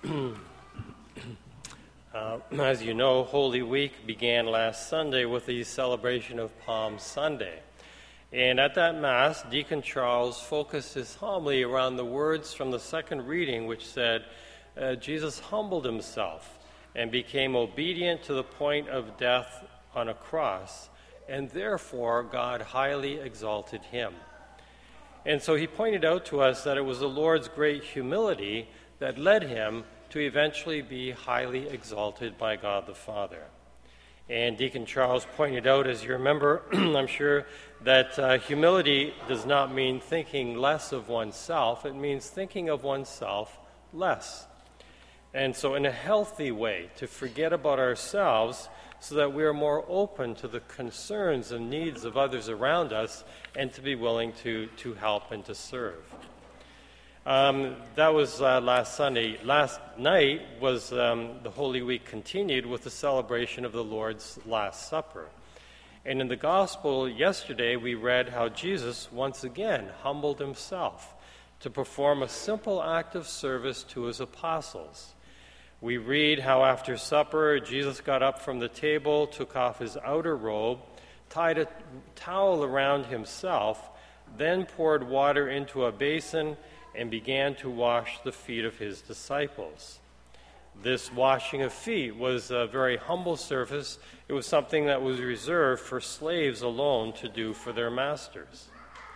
As you know, Holy Week began last Sunday with the celebration of Palm Sunday. And at that Mass, Deacon Charles focused his homily around the words from the second reading, which said, Jesus humbled himself and became obedient to the point of death on a cross, and therefore God highly exalted him. And so he pointed out to us that it was the Lord's great humility that led him to eventually be highly exalted by God the Father. And Deacon Charles pointed out, as you remember, I'm sure, that humility does not mean thinking less of oneself. It means thinking of oneself less. And so in a healthy way, to forget about ourselves so that we are more open to the concerns and needs of others around us and to be willing to help and to serve. That was last Sunday. Last night was the Holy Week continued with the celebration of the Lord's Last Supper. And in the Gospel yesterday, we read how Jesus once again humbled himself to perform a simple act of service to his apostles. We read how after supper, Jesus got up from the table, took off his outer robe, tied a towel around himself, then poured water into a basin and began to wash the feet of his disciples. This washing of feet was a very humble service. It was something that was reserved for slaves alone to do for their masters.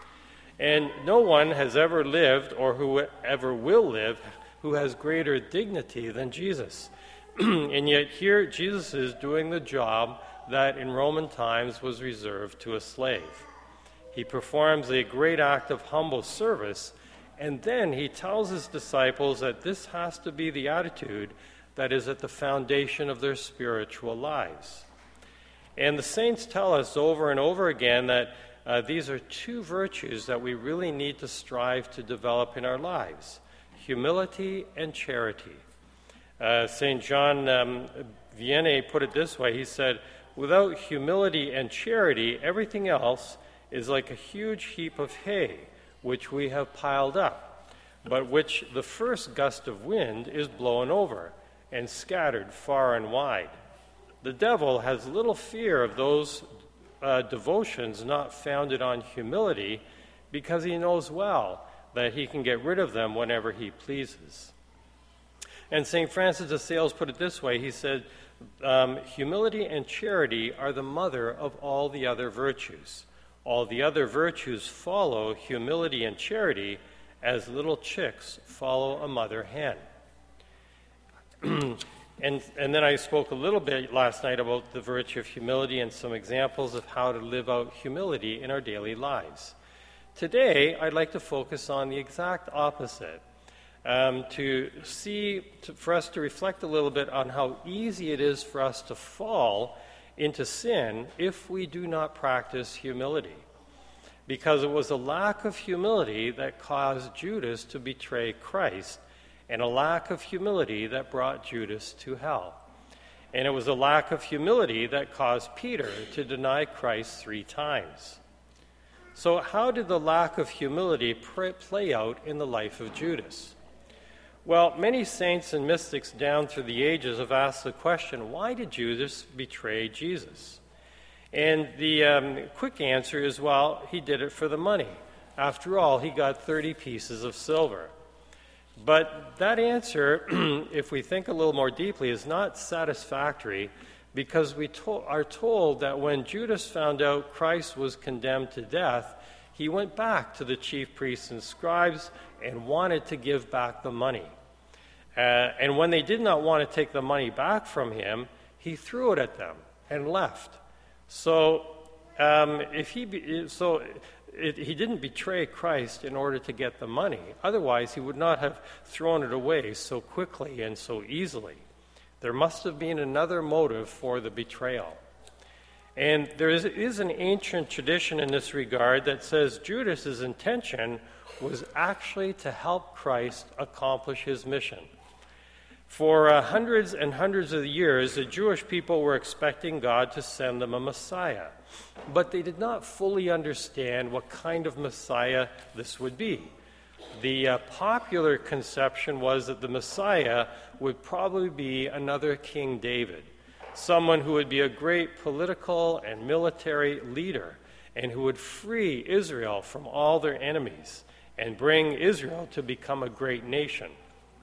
And no one has ever lived or who ever will live who has greater dignity than Jesus. And yet here Jesus is doing the job that in Roman times was reserved to a slave. He performs a great act of humble service, and then he tells his disciples that this has to be the attitude that is at the foundation of their spiritual lives. And the saints tell us over and over again that these are two virtues that we really need to strive to develop in our lives: humility and charity. St. John Vianney put it this way. He said, without humility and charity, everything else is like a huge heap of hay, which we have piled up, but which the first gust of wind is blown over and scattered far and wide. The devil has little fear of those devotions not founded on humility, because he knows well that he can get rid of them whenever he pleases. And St. Francis de Sales put it this way. He said, humility and charity are the mother of all the other virtues. All the other virtues follow humility and charity as little chicks follow a mother hen. And then I spoke a little bit last night about the virtue of humility and some examples of how to live out humility in our daily lives. Today, I'd like to focus on the exact opposite, for us to reflect a little bit on how easy it is for us to fall into sin if we do not practice humility. Because it was a lack of humility that caused Judas to betray Christ, and a lack of humility that brought Judas to hell. And it was a lack of humility that caused Peter to deny Christ 3 times. So how did the lack of humility play out in the life of Judas? Well, many saints and mystics down through the ages have asked the question, why did Judas betray Jesus? And the quick answer is, well, he did it for the money. After all, he got 30 pieces of silver. But that answer, if we think a little more deeply, is not satisfactory, because we are told that when Judas found out Christ was condemned to death, he went back to the chief priests and scribes and wanted to give back the money. And when they did not want to take the money back from him, he threw it at them and left. So he didn't betray Christ in order to get the money. Otherwise, he would not have thrown it away so quickly and so easily. There must have been another motive for the betrayal. And there is an ancient tradition in this regard that says Judas's intention was actually to help Christ accomplish his mission. For hundreds and hundreds of years, the Jewish people were expecting God to send them a Messiah, but they did not fully understand what kind of Messiah this would be. The popular conception was that the Messiah would probably be another King David, someone who would be a great political and military leader and who would free Israel from all their enemies and bring Israel to become a great nation.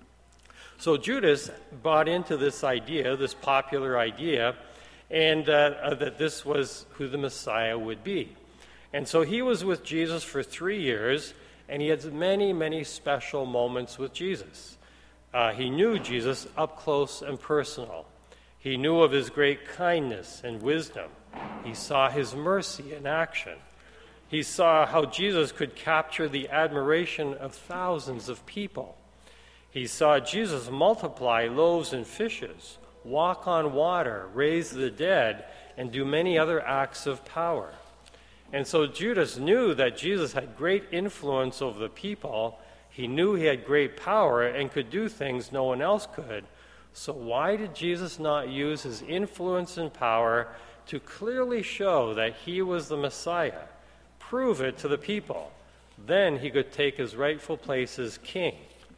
So Judas bought into this idea, this popular idea, and that this was who the Messiah would be. And so he was with Jesus for 3 years, and he had many, many special moments with Jesus. He knew Jesus up close and personal. He knew of his great kindness and wisdom. He saw his mercy in action. He saw how Jesus could capture the admiration of thousands of people. He saw Jesus multiply loaves and fishes, walk on water, raise the dead, and do many other acts of power. And so Judas knew that Jesus had great influence over the people. He knew he had great power and could do things no one else could. So why did Jesus not use his influence and power to clearly show that he was the Messiah? Prove it to the people. Then he could take his rightful place as king.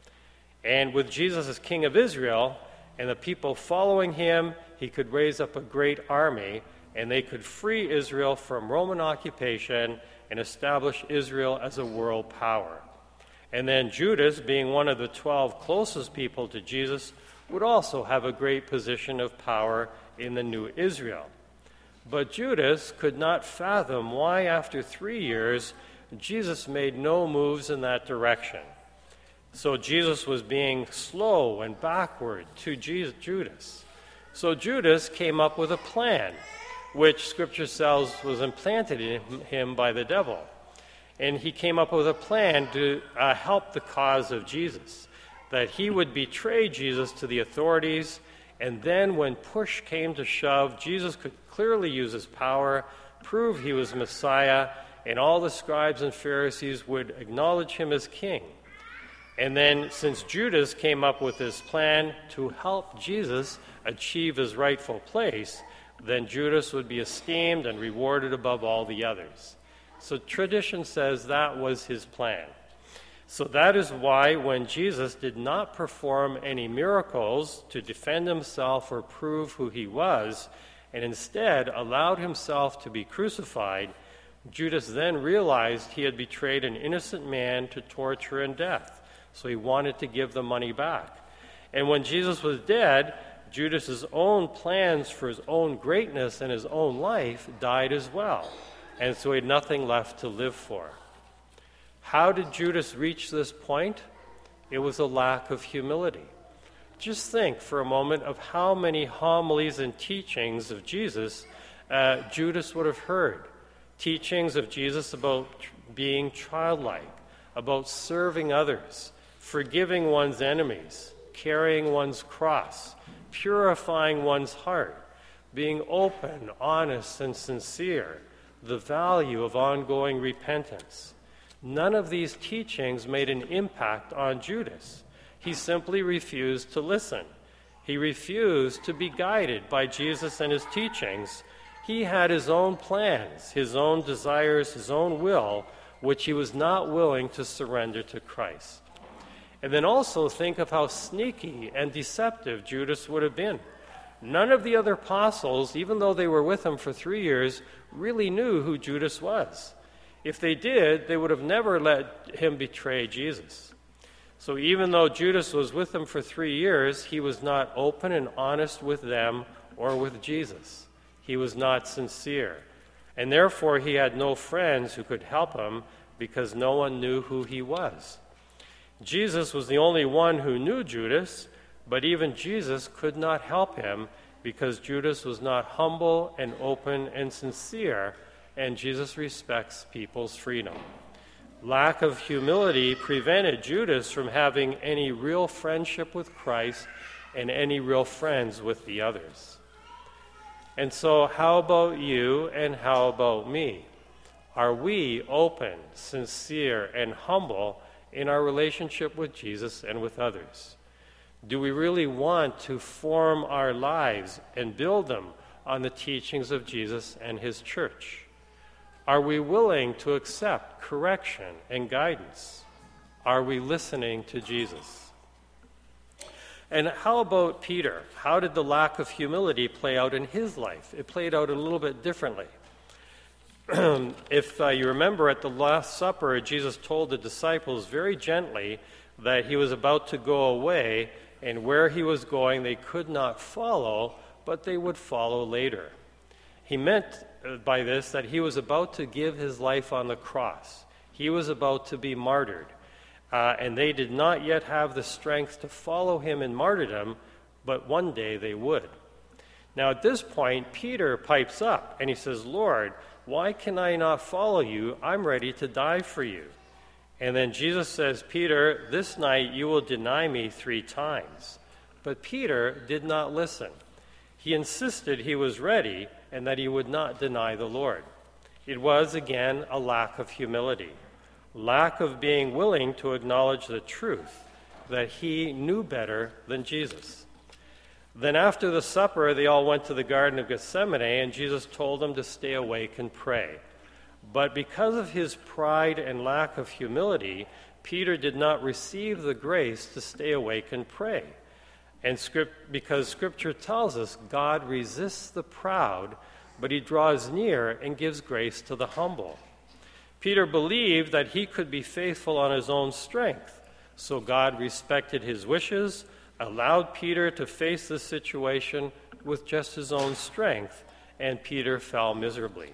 And with Jesus as king of Israel and the people following him, he could raise up a great army, and they could free Israel from Roman occupation and establish Israel as a world power. And then Judas, being one of the 12 closest people to Jesus, would also have a great position of power in the new Israel. But Judas could not fathom why, after 3 years, Jesus made no moves in that direction. So Jesus was being slow and backward to Judas. So Judas came up with a plan, which Scripture says was implanted in him by the devil. And he came up with a plan to help the cause of Jesus, that he would betray Jesus to the authorities, and then when push came to shove, Jesus could clearly use his power, prove he was Messiah, and all the scribes and Pharisees would acknowledge him as king. And then, since Judas came up with this plan to help Jesus achieve his rightful place, then Judas would be esteemed and rewarded above all the others. So tradition says that was his plan. So that is why when Jesus did not perform any miracles to defend himself or prove who he was, and instead allowed himself to be crucified, Judas then realized he had betrayed an innocent man to torture and death. So he wanted to give the money back. And when Jesus was dead, Judas's own plans for his own greatness and his own life died as well. And so he had nothing left to live for. How did Judas reach this point? It was a lack of humility. Just think for a moment of how many homilies and teachings of Jesus Judas would have heard. Teachings of Jesus about being childlike, about serving others, forgiving one's enemies, carrying one's cross, purifying one's heart, being open, honest, and sincere, the value of ongoing repentance. None of these teachings made an impact on Judas. He simply refused to listen. He refused to be guided by Jesus and his teachings. He had his own plans, his own desires, his own will, which he was not willing to surrender to Christ. And then also think of how sneaky and deceptive Judas would have been. None of the other apostles, even though they were with him for 3 years, really knew who Judas was. If they did, they would have never let him betray Jesus. So even though Judas was with them for 3 years, he was not open and honest with them or with Jesus. He was not sincere. And therefore he had no friends who could help him because no one knew who he was. Jesus was the only one who knew Judas, but even Jesus could not help him because Judas was not humble and open and sincere, and Jesus respects people's freedom. Lack of humility prevented Judas from having any real friendship with Christ and any real friends with the others. And so how about you and how about me? Are we open, sincere, and humble in our relationship with Jesus and with others? Do we really want to form our lives and build them on the teachings of Jesus and his church? Are we willing to accept correction and guidance? Are we listening to Jesus? And how about Peter? How did the lack of humility play out in his life? It played out a little bit differently. If you remember, at the Last Supper, Jesus told the disciples very gently that he was about to go away, and where he was going they could not follow, but they would follow later. He meant by this that he was about to give his life on the cross. He was about to be martyred. And they did not yet have the strength to follow him in martyrdom, but one day they would. Now at this point, Peter pipes up and he says, "Lord, why can I not follow you? I'm ready to die for you." And then Jesus says, "Peter, this night you will deny me 3 times. But Peter did not listen. He insisted he was ready and that he would not deny the Lord. It was, again, a lack of humility. Lack of being willing to acknowledge the truth that he knew better than Jesus. Then after the supper, they all went to the Garden of Gethsemane, and Jesus told them to stay awake and pray. But because of his pride and lack of humility, Peter did not receive the grace to stay awake and pray. And because Scripture tells us God resists the proud, but he draws near and gives grace to the humble. Peter believed that he could be faithful on his own strength, so God respected his wishes, allowed Peter to face the situation with just his own strength, and Peter fell miserably.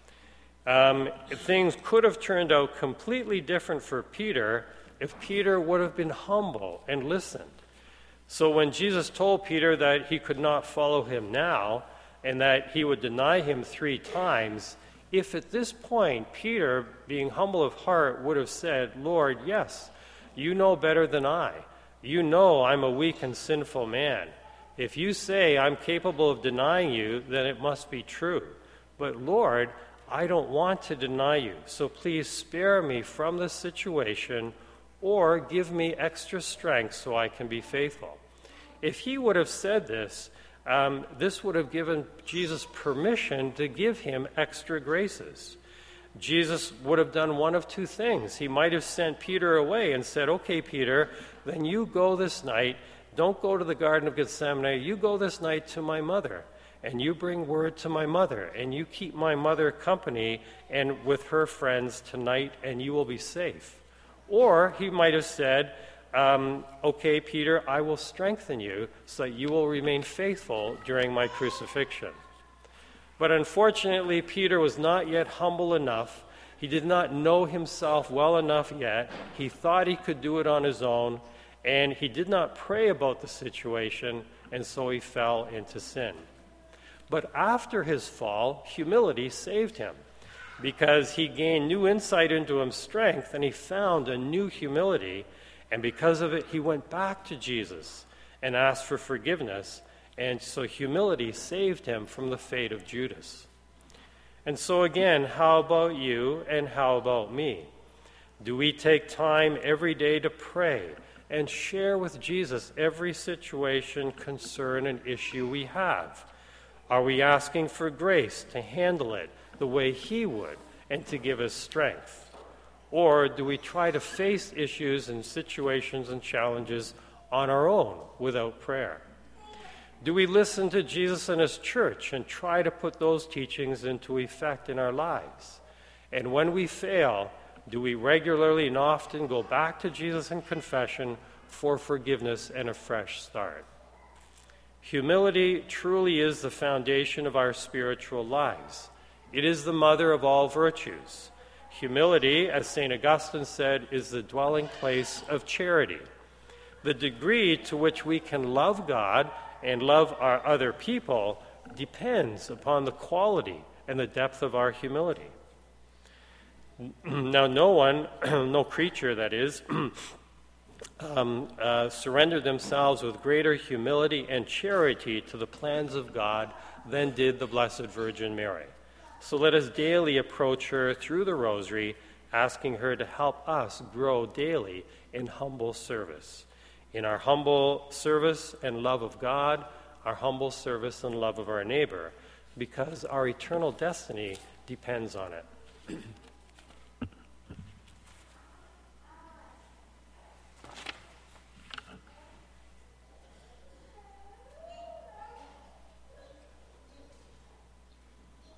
Things could have turned out completely different for Peter if Peter would have been humble and listened. So when Jesus told Peter that he could not follow him now and that he would deny him 3 times, if at this point Peter, being humble of heart, would have said, "Lord, yes, you know better than I. You know I'm a weak and sinful man. If you say I'm capable of denying you, then it must be true. But Lord, I don't want to deny you, so please spare me from this situation or give me extra strength so I can be faithful." If he would have said this, this would have given Jesus permission to give him extra graces. Jesus would have done one of 2 things. He might have sent Peter away and said, "Okay, Peter, then you go this night. Don't go to the Garden of Gethsemane. You go this night to my mother, and you bring word to my mother, and you keep my mother company and with her friends tonight, and you will be safe." Or he might have said, "Okay, Peter, I will strengthen you so that you will remain faithful during my crucifixion." But unfortunately, Peter was not yet humble enough. He did not know himself well enough yet. He thought he could do it on his own, and he did not pray about the situation, and so he fell into sin. But after his fall, humility saved him, because he gained new insight into his strength, and he found a new humility, and because of it, he went back to Jesus and asked for forgiveness. And so humility saved him from the fate of Judas. And so again, how about you and how about me? Do we take time every day to pray and share with Jesus every situation, concern, and issue we have? Are we asking for grace to handle it the way he would and to give us strength? Or do we try to face issues and situations and challenges on our own without prayer? Do we listen to Jesus and his church and try to put those teachings into effect in our lives? And when we fail, do we regularly and often go back to Jesus in confession for forgiveness and a fresh start? Humility truly is the foundation of our spiritual lives. It is the mother of all virtues. Humility, as St. Augustine said, is the dwelling place of charity. The degree to which we can love God and love our other people depends upon the quality and the depth of our humility. Now, no creature, that is, surrendered themselves with greater humility and charity to the plans of God than did the Blessed Virgin Mary. So let us daily approach her through the Rosary, asking her to help us grow daily in humble service. In our humble service and love of God, our humble service and love of our neighbor, because our eternal destiny depends on it.